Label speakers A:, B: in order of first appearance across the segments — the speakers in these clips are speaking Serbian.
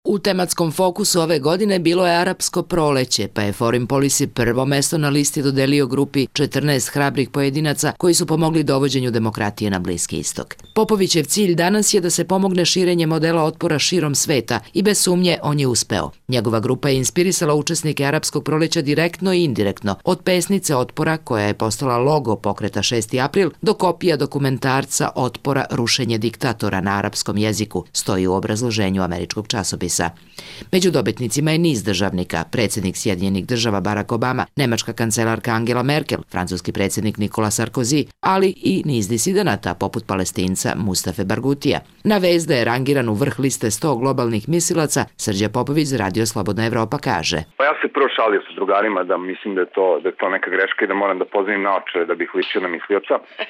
A: U tematskom fokusu ove godine bilo je arapsko proleće, pa je Foreign Policy prvo mesto na listi dodelio grupi 14 hrabrih pojedinaca koji su pomogli dovođenju demokratije na Bliski istok. Popovićev cilj danas je da se pomogne širenje modela otpora širom sveta i bez sumnje on je uspeo. Njegova grupa je inspirisala učesnike arapskog proleća direktno i indirektno, od pesnice otpora koja je postala logo pokreta 6. april do kopija dokumentarca otpora rušenje diktatora na arapskom jeziku, stoji u obrazloženju američkog časopisa. Među dobitnicima je niz državnika, predsjednik Sjedinjenih država Barack Obama, nemačka kancelarka Angela Merkel, francuski predsjednik Nicolas Sarkozy, ali i niz disidenata poput Palestinca Mustafe Bargutija. Na vez da je rangiran u vrh liste 100 globalnih misilaca, Srđa Popović za Radio Slobodna Evropa kaže:
B: Pa ja se prvo šalio sa drugarima da mislim da je to neka greška i da moram da pozovem naočare da bih ličio na mislioca.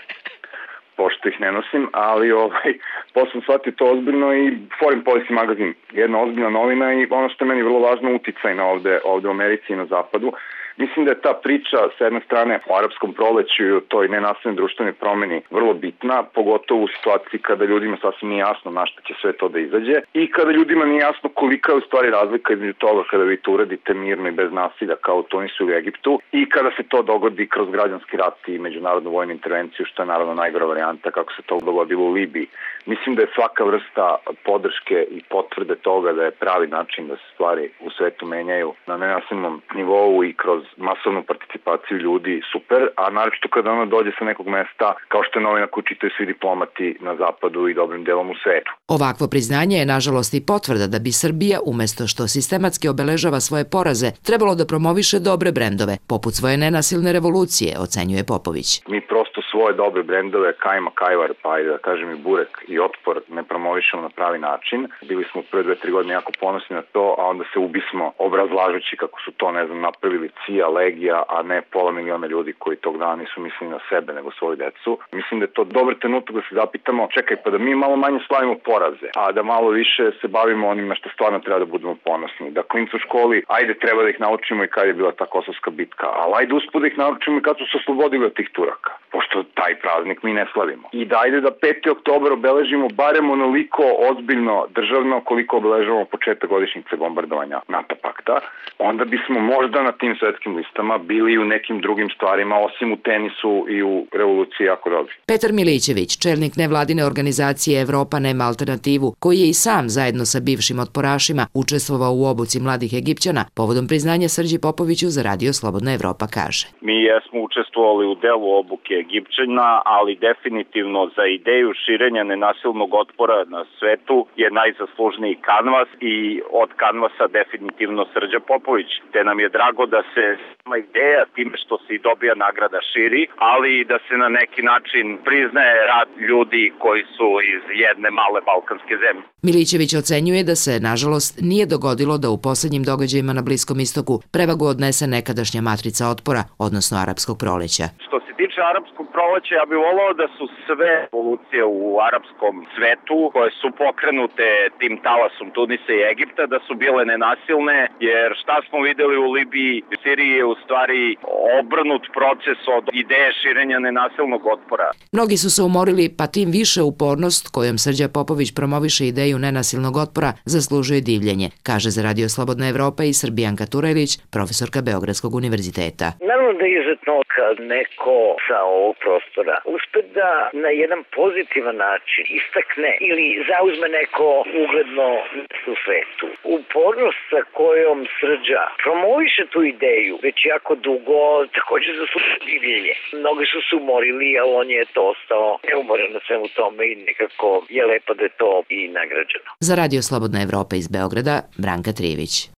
B: Pošto ih ne nosim, ali posle sam shvatio to ozbiljno i Foreign Policy magazin, jedna ozbiljna novina i ono što je meni vrlo važno, uticaj na ovde u Americi i na zapadu. Mislim da je ta priča s jedne strane o arapskom proleću i o toj nenasilnoj društvenoj promeni vrlo bitna, pogotovo u situaciji kada ljudima sasvim nije jasno na šta će sve to da izađe i kada ljudima nije jasno kolika je u stvari razlika između toga kada vi to uradite mirno i bez nasilja kao u Tunisu ili Egiptu i kada se to dogodi kroz građanski rat i međunarodnu vojnu intervenciju, što je naravno najgora varijanta kako se to dogodilo u Libiji. Mislim da je svaka vrsta podrške i potvrde toga da je pravi način da se stvari u svetu menjaju na nenasilnom nivou i kroz masovnu participaciju ljudi super, a naročito kada ona dođe sa nekog mesta kao što je novina koju čitaju svi diplomati na zapadu i dobrim delom u svetu.
A: Ovakvo priznanje je nažalost i potvrda da bi Srbija, umesto što sistematski obeležava svoje poraze, trebalo da promoviše dobre brendove, poput svoje nenasilne revolucije, ocenjuje Popović.
B: Mi prosto svoje dobre brendove, Kajma, Kajvar, pa ajde da kažem i Burek i Otpor ne promovišemo na pravi način. Bili smo prve 2-3 godine jako ponosni na to, a onda se ubismo obrazlažući kako su to, napravili CIA, Legija, a ne 500.000 ljudi koji tog dana nisu mislili na sebe nego svoju decu. Mislim da je to dobar trenutak da se zapitamo, čekaj, pa da mi malo manje slavimo poraze, a da malo više se bavimo onima što stvarno treba da budemo ponosni. Da klinci u školi, ajde treba da ih naučimo i kad je bila ta Kosovska bitka, ali ajde usput da ih naučimo i kad su se oslobodili od tih Turaka, pošto taj praznik mi ne slavimo. I da ajde da 5. oktobar obeležimo barem onoliko ozbiljno državno koliko obeležavamo početak godišnjice bombardovanja NATO pakta, onda bismo možda na tim svetskim listama bili i u nekim drugim stvarima, osim u tenisu i u revoluciji jako dobri.
A: Petar Milićević, čelnik nevladine organizacije Evropa nema alternativu, koji je i sam zajedno sa bivšim otporašima učestvovao u obuci mladih Egipćana, povodom priznanja Srđi Popoviću za Radio Slobodna Evropa kaže:
C: Mi jesmo učestvovali u delu obuke Egipćana, ali definitivno za ideju širenja nenasilnog otpora na svetu je najzaslužniji Kanvas i od Kanvasa definitivno Srđa Popović. Te nam je drago da se sama ideja time što se i dobija nagrada širi, ali i da se na neki način priznaje rad ljudi koji su iz jedne male balkanske zemlje.
A: Milićević ocenjuje da se, nažalost, nije dogodilo da u posljednjim događajima na Bliskom istoku prevagu odnese nekadašnja matrica otpora, odnosno arapskog proleća.
C: Što se tiče arapskog proleća, ja bih volao da su sve revolucije u arapskom svetu koje su pokrenute tim talasom Tunisa i Egipta, da su bile nenasilne, jer šta smo videli u Libiji, Siriji je u stvari obrnut proces od ideje širenja nenasilnog otpora.
A: Mnogi su se umorili, pa tim više upornost kojom Srđa Popović promoviše ideju nenasilnog otpora zaslužuje divljenje, kaže za Radio Slobodna Evropa i Srbijanka Turajlić, profesorka Beogradskog univerziteta.
D: Naravno da je izuzetno kad neko sa ovog prostora uspe da na jedan pozitivan način istakne ili zauzme neko ugledno mesto u svetu. Upornost sa kojom Srđa promoviše tu ideju već jako dugo također zaslužuje divljenje. Mnogi su se umorili, ali on je to ostao neumoran na svemu tome i nekako je lepo da je to i nagrađeno.
A: Za Radio Slobodna Evropa iz Beograda, Branka Trivić.